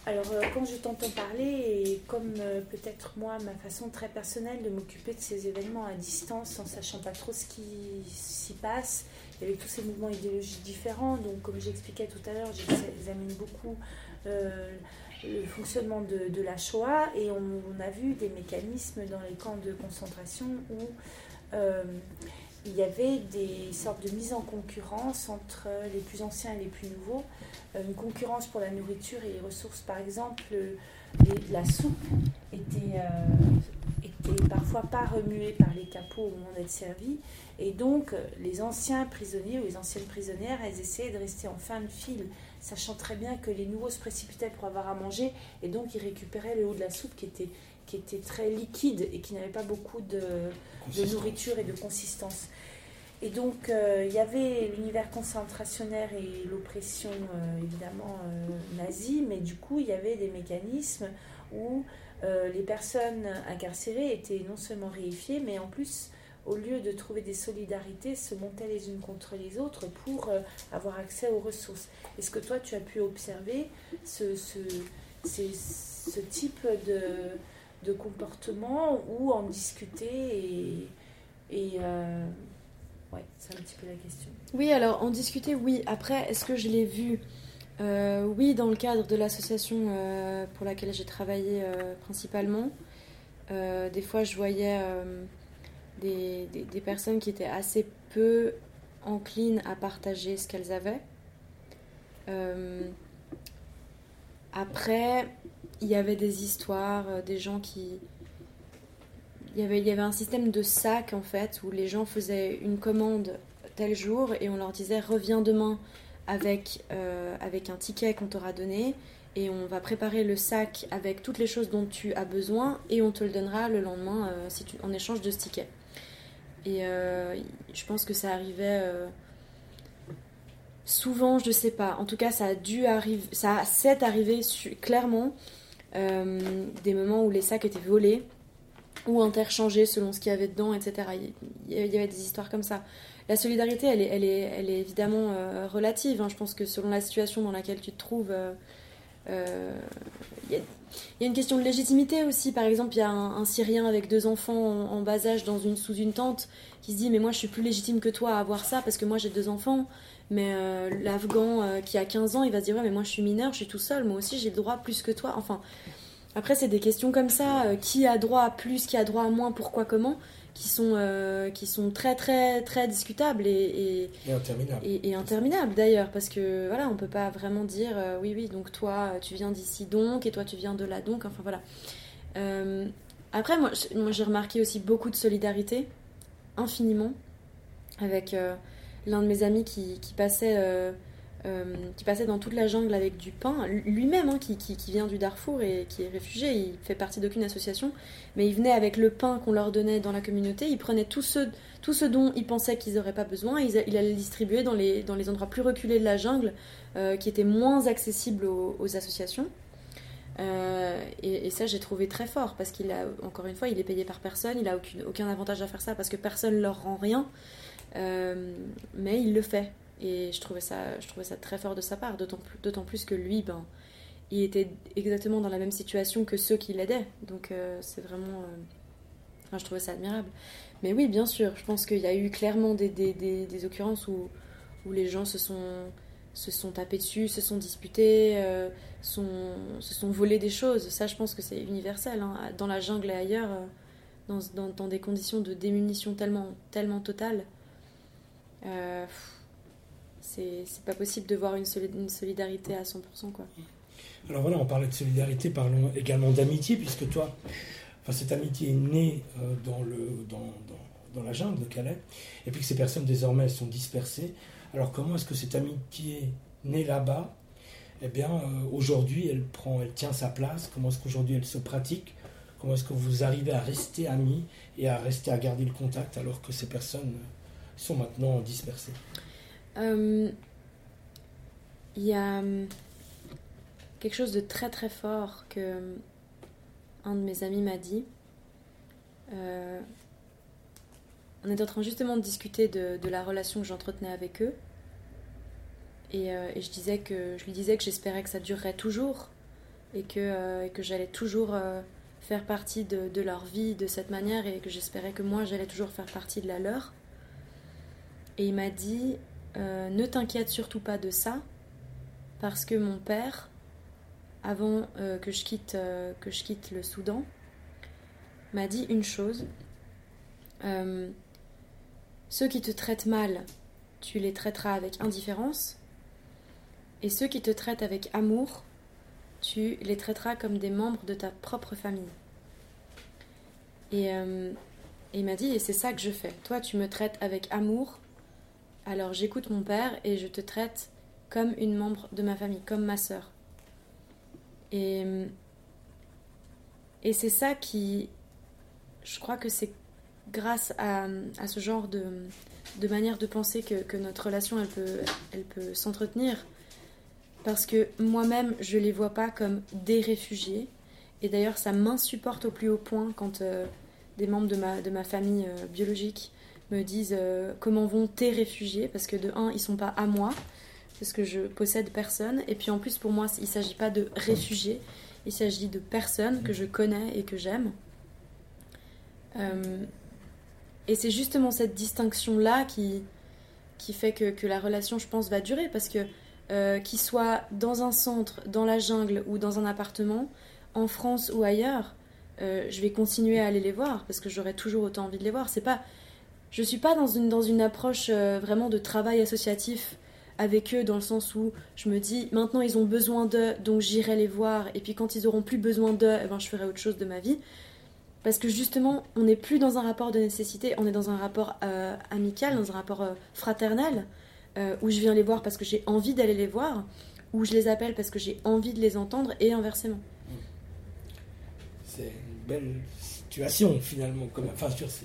Alors, quand je t'entends parler, et comme peut-être moi, ma façon très personnelle de m'occuper de ces événements à distance, en sachant pas trop ce qui s'y passe, et avec tous ces mouvements idéologiques différents, donc comme j'expliquais tout à l'heure, j'examine beaucoup euh, le fonctionnement de la Shoah, et on a vu des mécanismes dans les camps de concentration où euh, il y avait des sortes de mise en concurrence entre les plus anciens et les plus nouveaux. Une concurrence pour la nourriture et les ressources. Par exemple, la soupe était parfois pas remuée par les capots au moment d'être servie. Et donc, les anciens prisonniers ou les anciennes prisonnières, elles essayaient de rester en fin de file, sachant très bien que les nouveaux se précipitaient pour avoir à manger. Et donc, ils récupéraient le haut de la soupe qui était très liquide et qui n'avait pas beaucoup de nourriture et de consistance. Et donc, il y avait l'univers concentrationnaire et l'oppression, évidemment, nazie, mais du coup, il y avait des mécanismes où les personnes incarcérées étaient non seulement réifiées, mais en plus, au lieu de trouver des solidarités, se montaient les unes contre les autres pour avoir accès aux ressources. Est-ce que toi, tu as pu observer ce type de comportement ou en discuter ouais, c'est un petit peu la question. Oui, alors en discuter, oui. Après, est-ce que je l'ai vu Oui, dans le cadre de l'association pour laquelle j'ai travaillé principalement. Des fois, je voyais des personnes qui étaient assez peu enclines à partager ce qu'elles avaient. Après, il y avait des histoires, des gens qui... Il y avait un système de sac, en fait, où les gens faisaient une commande tel jour et on leur disait reviens demain avec un ticket qu'on t'aura donné et on va préparer le sac avec toutes les choses dont tu as besoin et on te le donnera le lendemain en échange de ce ticket. Et je pense que ça arrivait souvent, je sais pas. En tout cas, ça a dû arriver, c'est arrivé clairement des moments où les sacs étaient volés ou interchangés selon ce qu'il y avait dedans, etc. Il y avait des histoires comme ça. La solidarité, elle est évidemment relative. Hein. Je pense que selon la situation dans laquelle tu te trouves, il y a une question de légitimité aussi. Par exemple, il y a un Syrien avec 2 enfants en bas âge sous une tente qui se dit mais moi je suis plus légitime que toi à avoir ça parce que moi j'ai 2 enfants. Mais l'Afghan qui a 15 ans, il va se dire ouais mais moi je suis mineur, je suis tout seul, moi aussi j'ai le droit plus que toi. Enfin, après c'est des questions comme ça, qui a droit à plus, qui a droit à moins, pourquoi, comment, qui sont très très très discutables et interminables d'ailleurs, parce que voilà, on peut pas vraiment dire oui oui donc toi tu viens d'ici donc et toi tu viens de là donc, enfin voilà. Après moi j'ai remarqué aussi beaucoup de solidarité, infiniment, avec l'un de mes amis qui passait dans toute la jungle avec du pain, lui-même hein, qui vient du Darfour et qui est réfugié, il fait partie d'aucune association, mais il venait avec le pain qu'on leur donnait dans la communauté, il prenait tout ce dont il pensait qu'ils n'auraient pas besoin, il allait le distribuer dans les endroits plus reculés de la jungle, qui étaient moins accessibles aux associations. Et ça j'ai trouvé très fort parce encore une fois il est payé par personne, il a aucun avantage à faire ça parce que personne ne leur rend rien, mais il le fait. Et je trouvais ça très fort de sa part, d'autant plus que lui, il était exactement dans la même situation que ceux qui l'aidaient. Donc c'est vraiment... Enfin, je trouvais ça admirable. Mais oui, bien sûr, je pense qu'il y a eu clairement des occurrences où les gens se sont tapés dessus, se sont disputés, se sont volés des choses. Ça, je pense que c'est universel. Hein. Dans la jungle et ailleurs, dans des conditions de démunition tellement totales. C'est pas possible de voir une solidarité à 100%, quoi. Alors voilà, on parlait de solidarité, parlons également d'amitié, puisque toi, cette amitié est née dans la jungle de Calais, et puis que ces personnes désormais sont dispersées. Alors comment est-ce que cette amitié née là-bas, eh bien aujourd'hui elle tient sa place? Comment est-ce qu'aujourd'hui elle se pratique? Comment est-ce que vous arrivez à rester amis et à garder le contact alors que ces personnes sont maintenant dispersées? Il y a quelque chose de très très fort que un de mes amis m'a dit. On était en train justement de discuter de la relation que j'entretenais avec eux et je lui disais que j'espérais que ça durerait toujours et que j'allais toujours faire partie de leur vie de cette manière et que j'espérais que moi j'allais toujours faire partie de la leur. Et il m'a dit ne t'inquiète surtout pas de ça parce que mon père, avant que je quitte le Soudan, m'a dit une chose. Ceux qui te traitent mal, tu les traiteras avec indifférence, et ceux qui te traitent avec amour, tu les traiteras comme des membres de ta propre famille. Et il m'a dit, et c'est ça que je fais. Toi, tu me traites avec amour, alors j'écoute mon père et je te traite comme une membre de ma famille, comme ma sœur. Et c'est ça qui... Je crois que c'est grâce à ce genre de manière de penser que notre relation, elle peut s'entretenir. Parce que moi-même, je ne les vois pas comme des réfugiés. Et d'ailleurs, ça m'insupporte au plus haut point quand des membres de ma famille biologique me disent comment vont tes réfugiés. Parce que de un, ils ne sont pas à moi, parce que je possède personne. Et puis en plus, pour moi, il ne s'agit pas de réfugiés, il s'agit de personnes que je connais et que j'aime. Et c'est justement cette distinction-là qui fait que la relation, je pense, va durer. Parce que qu'ils soient dans un centre, dans la jungle ou dans un appartement, en France ou ailleurs, je vais continuer à aller les voir parce que j'aurai toujours autant envie de les voir. Je ne suis pas dans une approche vraiment de travail associatif avec eux, dans le sens où je me dis maintenant ils ont besoin d'eux, donc j'irai les voir, et puis quand ils auront plus besoin d'eux, eh ben, je ferai autre chose de ma vie. Parce que justement, on n'est plus dans un rapport de nécessité, on est dans un rapport amical, dans un rapport fraternel, où je viens les voir parce que j'ai envie d'aller les voir, où je les appelle parce que j'ai envie de les entendre, et inversement. C'est une belle situation, finalement. Enfin,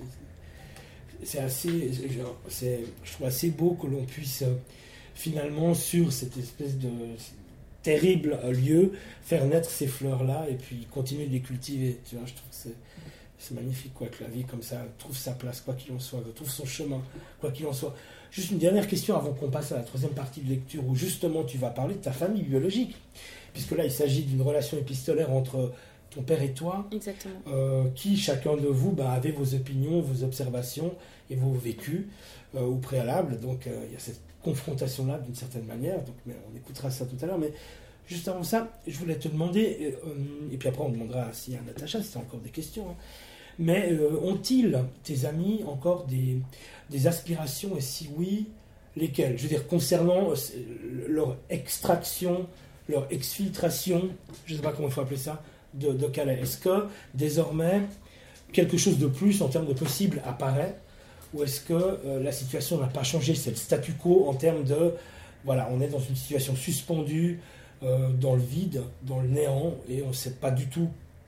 c'est assez... Je trouve assez beau que l'on puisse, finalement, sur cette espèce de terrible lieu, faire naître ces fleurs-là, et puis continuer de les cultiver. Tu vois, je trouve que c'est magnifique, quoi, que la vie comme ça trouve sa place, quoi qu'il en soit, trouve son chemin, quoi qu'il en soit. Juste une dernière question avant qu'on passe à la troisième partie de lecture, où justement tu vas parler de ta famille biologique, puisque là il s'agit d'une relation épistolaire entre ton père et toi. Exactement. Qui, chacun de vous, avait vos opinions, vos observations et vos vécus au préalable. Donc il y a cette confrontation-là d'une certaine manière, donc, mais on écoutera ça tout à l'heure, mais juste avant ça, je voulais te demander, et puis après on demandera si à Natacha si tu as encore des questions, hein, mais ont-ils, tes amis, encore des aspirations, et si oui, lesquelles? Je veux dire, concernant leur extraction, leur exfiltration, je ne sais pas comment il faut appeler ça, de Calais. Est-ce que désormais quelque chose de plus en termes de possible apparaît, ou est-ce que la situation n'a pas changé, c'est le statu quo en termes de, voilà, on est dans une situation suspendue, dans le vide, dans le néant, et on ne sait pas du tout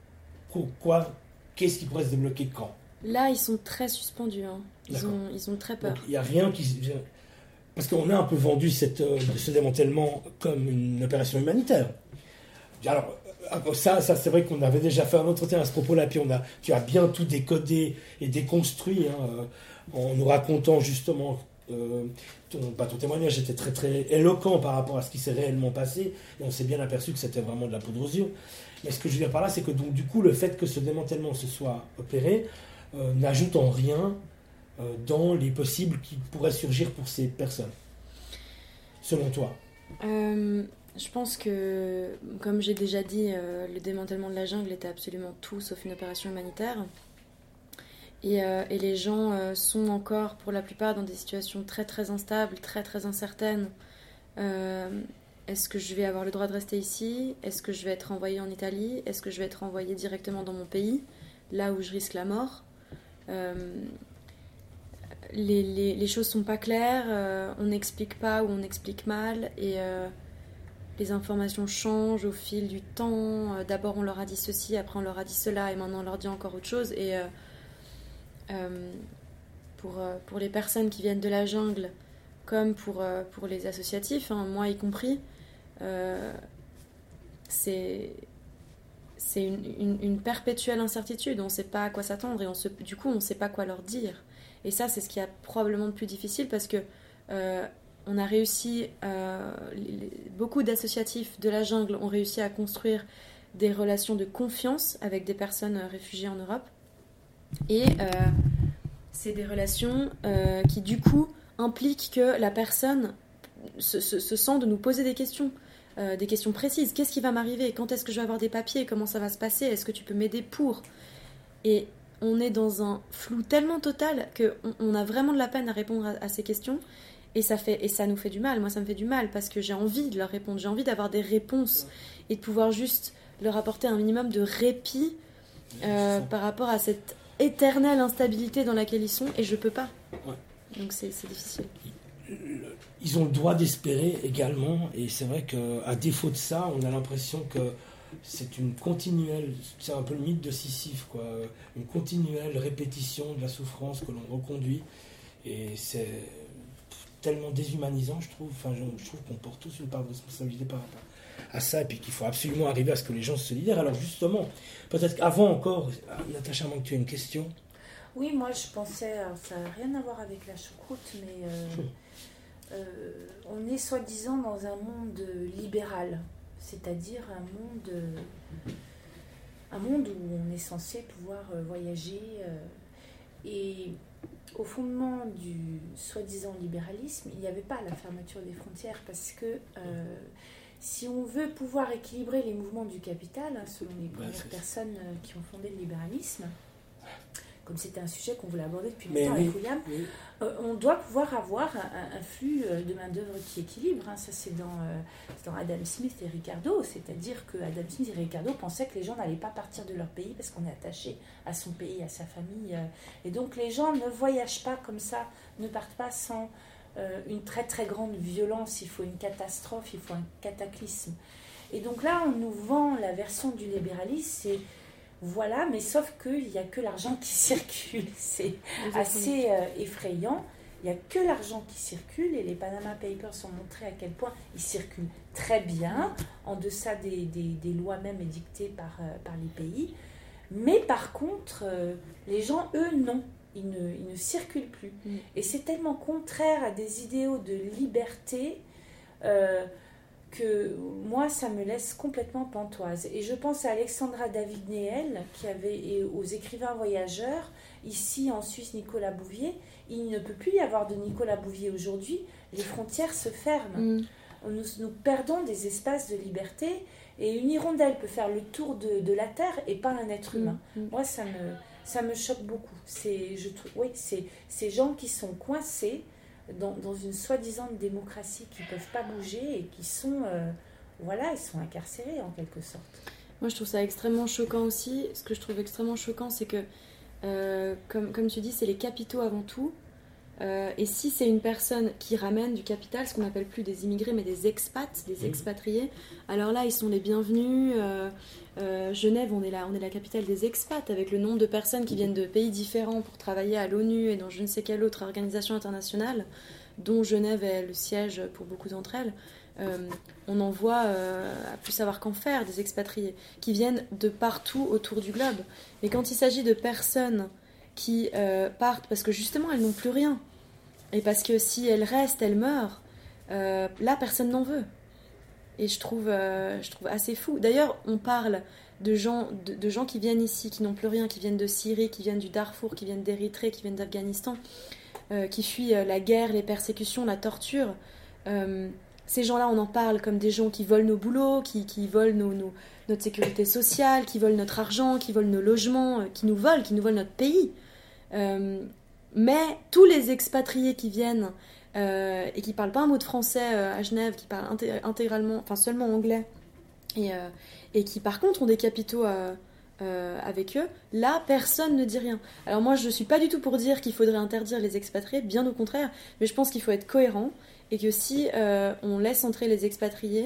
qu'est-ce qui pourrait se débloquer quand? Là, ils sont très suspendus, hein. Ils ont très peur. Il n'y a rien qui... Parce qu'on a un peu vendu ce démantèlement comme une opération humanitaire. Alors, ça c'est vrai qu'on avait déjà fait un entretien à ce propos-là, puis tu as bien tout décodé et déconstruit, hein, en nous racontant justement ton témoignage était très très éloquent par rapport à ce qui s'est réellement passé, et on s'est bien aperçu que c'était vraiment de la poudre aux yeux. Mais ce que je veux dire par là, c'est que donc, du coup, le fait que ce démantèlement se soit opéré n'ajoute en rien dans les possibles qui pourraient surgir pour ces personnes, selon toi. Je pense que, comme j'ai déjà dit, le démantèlement de la jungle était absolument tout sauf une opération humanitaire. Et les gens sont encore, pour la plupart, dans des situations très très instables, très très incertaines. Est-ce que je vais avoir le droit de rester ici? Est-ce que je vais être envoyée en Italie? Est-ce que je vais être envoyée directement dans mon pays, là où je risque la mort? Les choses sont pas claires, on n'explique pas ou on explique mal, et les informations changent au fil du temps. D'abord on leur a dit ceci, après on leur a dit cela, et maintenant on leur dit encore autre chose. Et pour les personnes qui viennent de la jungle, comme pour les associatifs, hein, moi y compris, c'est une perpétuelle incertitude. On ne sait pas à quoi s'attendre, et du coup on ne sait pas quoi leur dire. Et ça, c'est ce qui est probablement le plus difficile, parce que on a réussi, beaucoup d'associatifs de la jungle ont réussi à construire des relations de confiance avec des personnes réfugiées en Europe. Et c'est des relations qui, du coup, impliquent que la personne se sent de nous poser des questions précises. Qu'est-ce qui va m'arriver ? Quand est-ce que je vais avoir des papiers ? Comment ça va se passer ? Est-ce que tu peux m'aider pour ? Et on est dans un flou tellement total qu'on a vraiment de la peine à répondre à ces questions. Et ça nous fait du mal. Moi, ça me fait du mal parce que j'ai envie de leur répondre. J'ai envie d'avoir des réponses et de pouvoir juste leur apporter un minimum de répit par rapport à cette éternelle instabilité dans laquelle ils sont. Et je peux pas. Ouais. Donc c'est difficile. Ils ont le droit d'espérer également. Et c'est vrai qu'à défaut de ça, on a l'impression que c'est une continuelle, c'est un peu le mythe de Sisyphe, quoi, une continuelle répétition de la souffrance que l'on reconduit. Et c'est tellement déshumanisant, je trouve. Enfin, je trouve qu'on porte tous une part de responsabilité par rapport à ça, et puis qu'il faut absolument arriver à ce que les gens se solidaires. Alors justement, peut-être qu'avant encore, Natacha, avant que tu aies une question. Oui, moi je pensais, ça n'a rien à voir avec la choucroute, mais on est soi-disant dans un monde libéral, c'est-à-dire un monde où on est censé pouvoir voyager et au fondement du soi-disant libéralisme, il n'y avait pas la fermeture des frontières parce que si on veut pouvoir équilibrer les mouvements du capital, selon les premières personnes qui ont fondé le libéralisme, comme c'était un sujet qu'on voulait aborder depuis longtemps avec William, on doit pouvoir avoir un flux de main-d'œuvre qui équilibre. Ça, c'est dans Adam Smith et Ricardo. C'est-à-dire que Adam Smith et Ricardo pensaient que les gens n'allaient pas partir de leur pays parce qu'on est attaché à son pays, à sa famille. Et donc, les gens ne voyagent pas comme ça, ne partent pas sans une très très grande violence. Il faut une catastrophe, il faut un cataclysme. Et donc là, on nous vend la version du libéralisme, c'est voilà, mais sauf qu'il n'y a que l'argent qui circule. C'est assez effrayant. Il n'y a que l'argent qui circule et les Panama Papers ont montré à quel point il circule très bien, en deçà des lois même édictées par les pays. Mais par contre, les gens, eux, non. Ils ne circulent plus. Et c'est tellement contraire à des idéaux de liberté que moi, ça me laisse complètement pantoise. Et je pense à Alexandra David-Néel, et aux écrivains voyageurs, ici en Suisse, Nicolas Bouvier. Il ne peut plus y avoir de Nicolas Bouvier aujourd'hui, les frontières se ferment. Nous perdons des espaces de liberté, et une hirondelle peut faire le tour de la Terre et pas un être humain. Moi, ça me choque beaucoup. C'est ces gens qui sont coincés dans une soi-disant démocratie qui ne peuvent pas bouger et qui sont, ils sont incarcérés en quelque sorte. Moi, je trouve ça extrêmement choquant aussi. Ce que je trouve extrêmement choquant, c'est que, comme tu dis, c'est les capitaux avant tout. Et si c'est une personne qui ramène du capital, ce qu'on n'appelle plus des immigrés, mais des expats, des expatriés, alors là, ils sont les bienvenus. Genève, on est la capitale des expats, avec le nombre de personnes qui viennent de pays différents pour travailler à l'ONU et dans je ne sais quelle autre organisation internationale, dont Genève est le siège pour beaucoup d'entre elles. On en voit à plus savoir qu'en faire, des expatriés qui viennent de partout autour du globe. Mais quand il s'agit de personnes qui partent parce que justement elles n'ont plus rien, et parce que si elles restent, elles meurent, là personne n'en veut. Et je trouve assez fou. D'ailleurs, on parle de gens qui viennent ici, qui n'ont plus rien, qui viennent de Syrie, qui viennent du Darfour, qui viennent d'Érythrée, qui viennent d'Afghanistan, qui fuient la guerre, les persécutions, la torture. Ces gens-là, on en parle comme des gens qui volent nos boulots, qui volent notre sécurité sociale, qui volent notre argent, qui volent nos logements, qui nous volent notre pays. Mais tous les expatriés qui viennent et qui parlent pas un mot de français à Genève, qui parlent intégralement, enfin seulement anglais, et qui par contre ont des capitaux avec eux, là personne ne dit rien. Alors moi je suis pas du tout pour dire qu'il faudrait interdire les expatriés, bien au contraire, mais je pense qu'il faut être cohérent et que si on laisse entrer les expatriés,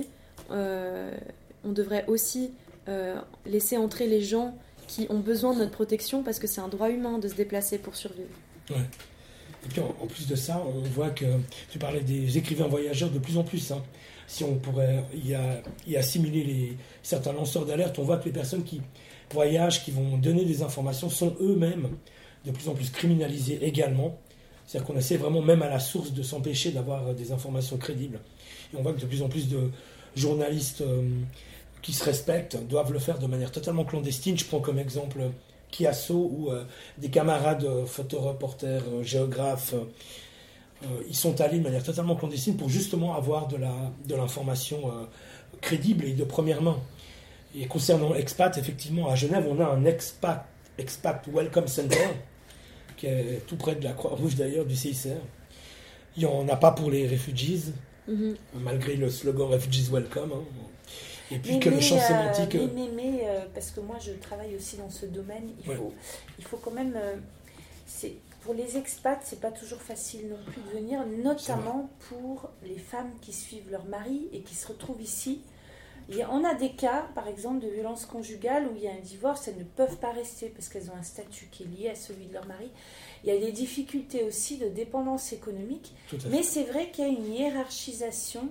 on devrait aussi laisser entrer les gens qui ont besoin de notre protection parce que c'est un droit humain de se déplacer pour survivre. Ouais. Et puis en plus de ça, on voit que tu parlais des écrivains voyageurs de plus en plus. Si on pourrait y assimiler certains lanceurs d'alerte, on voit que les personnes qui voyagent, qui vont donner des informations, sont eux-mêmes de plus en plus criminalisés également. C'est-à-dire qu'on essaie vraiment même à la source de s'empêcher d'avoir des informations crédibles. Et on voit que de plus en plus de journalistes qui se respectent doivent le faire de manière totalement clandestine. Je prends comme exemple Kiasso, où des camarades photoreporters, géographes, ils sont allés de manière totalement clandestine pour justement avoir de l'information crédible et de première main. Et concernant expat, effectivement, à Genève, on a un expat Welcome Center, qui est tout près de la Croix-Rouge d'ailleurs, du CICR. Il n'y en a pas pour les refugees, malgré le slogan Refugees Welcome. Hein. Et puis le champ sémantique... parce que moi je travaille aussi dans ce domaine, il faut quand même... pour les expats, c'est pas toujours facile non plus de venir, notamment pour les femmes qui suivent leur mari et qui se retrouvent ici. On a des cas, par exemple, de violence conjugale où il y a un divorce, elles ne peuvent pas rester parce qu'elles ont un statut qui est lié à celui de leur mari. Il y a des difficultés aussi de dépendance économique, mais c'est vrai qu'il y a une hiérarchisation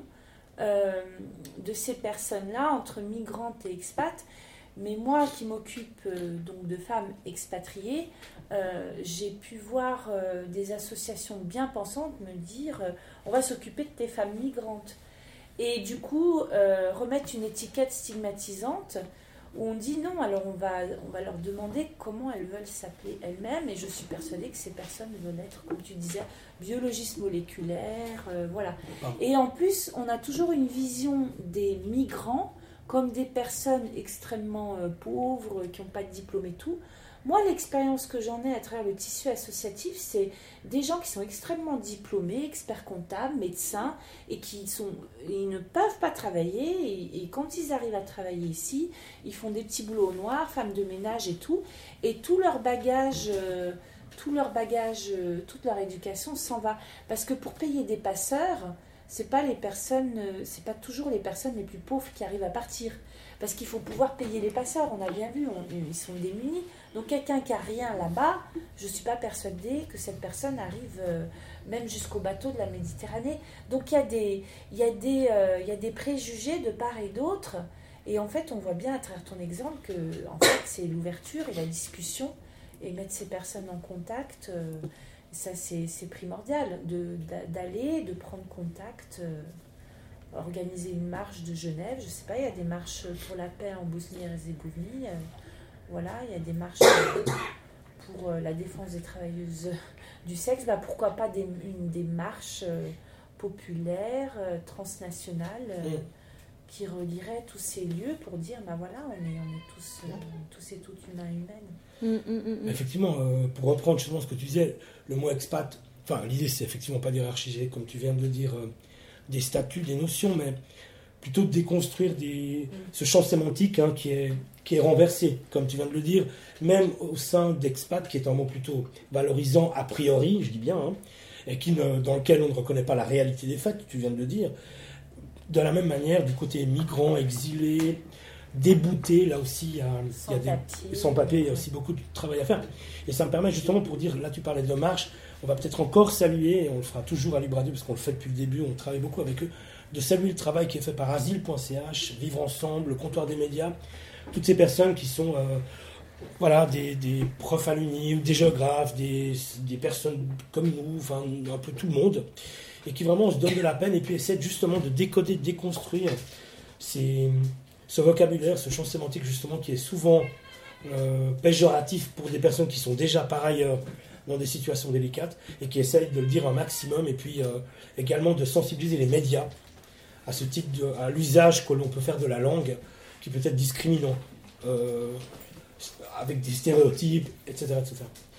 de ces personnes-là entre migrantes et expats. Mais moi qui m'occupe donc de femmes expatriées, j'ai pu voir des associations bien pensantes me dire on va s'occuper de tes femmes migrantes. Et du coup, remettre une étiquette stigmatisante où on dit non, alors on va leur demander comment elles veulent s'appeler elles-mêmes. Et je suis persuadée que ces personnes veulent être, comme tu disais, biologistes moléculaires, voilà. Et en plus, on a toujours une vision des migrants comme des personnes extrêmement pauvres, qui n'ont pas de diplôme et tout. Moi, l'expérience que j'en ai à travers le tissu associatif, c'est des gens qui sont extrêmement diplômés, experts comptables, médecins, et ils ne peuvent pas travailler. Et quand ils arrivent à travailler ici, ils font des petits boulots noirs, femmes de ménage et tout. Et tout leur bagage, toute leur éducation s'en va. Parce que pour payer des passeurs, c'est pas toujours les personnes les plus pauvres qui arrivent à partir. Parce qu'il faut pouvoir payer les passeurs, on a bien vu, ils sont démunis. Donc quelqu'un qui n'a rien là-bas, je ne suis pas persuadée que cette personne arrive même jusqu'au bateau de la Méditerranée. Donc il y a des préjugés de part et d'autre. Et en fait, on voit bien à travers ton exemple que en fait, c'est l'ouverture et la discussion et mettre ces personnes en contact. Ça, c'est primordial d'aller, de prendre contact. Organiser une marche de Genève, je sais pas, il y a des marches pour la paix en Bosnie-Herzégovine, voilà, il y a des marches pour la défense des travailleuses du sexe, pourquoi pas des marches populaires, transnationales, qui relieraient tous ces lieux pour dire, voilà, on est tous et toutes humaines. Effectivement, pour reprendre justement ce que tu disais, le mot expat, l'idée c'est effectivement pas d'hierarchiser, comme tu viens de le dire, des statuts, des notions, mais plutôt de déconstruire ce champ sémantique qui est renversé, comme tu viens de le dire, même au sein d'expat, qui est un mot plutôt valorisant a priori, je dis bien, et dans lequel on ne reconnaît pas la réalité des faits, tu viens de le dire. De la même manière, du côté migrant, exilé, débouté, là aussi, sans papier, il y a aussi beaucoup de travail à faire. Et ça me permet justement pour dire, là tu parlais de marche, on va peut-être encore saluer, et on le fera toujours à Libre Radio, parce qu'on le fait depuis le début, on travaille beaucoup avec eux, de saluer le travail qui est fait par asile.ch, Vivre Ensemble, le comptoir des médias, toutes ces personnes qui sont des profs à l'Uni, ou des géographes, des personnes comme nous, un peu tout le monde, et qui vraiment se donnent de la peine, et puis essaient justement de décoder, de déconstruire ce vocabulaire, ce champ sémantique justement qui est souvent péjoratif pour des personnes qui sont déjà par ailleurs dans des situations délicates et qui essayent de le dire un maximum, et puis également de sensibiliser les médias à ce type à l'usage que l'on peut faire de la langue qui peut être discriminant avec des stéréotypes, etc. etc.